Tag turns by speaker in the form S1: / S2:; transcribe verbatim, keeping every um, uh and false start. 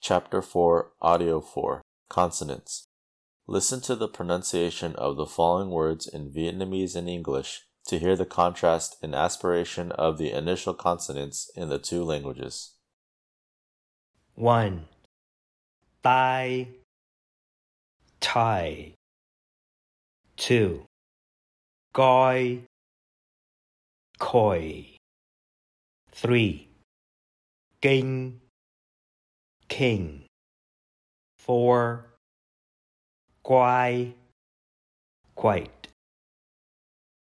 S1: Chapter four, Audio four, Consonants. Listen to the pronunciation of the following words in Vietnamese and English to hear the contrast in aspiration of the initial consonants in the two languages.
S2: one. Tai, tie. two. Coi, koi. three. Kinh, king. four. Quai, quite.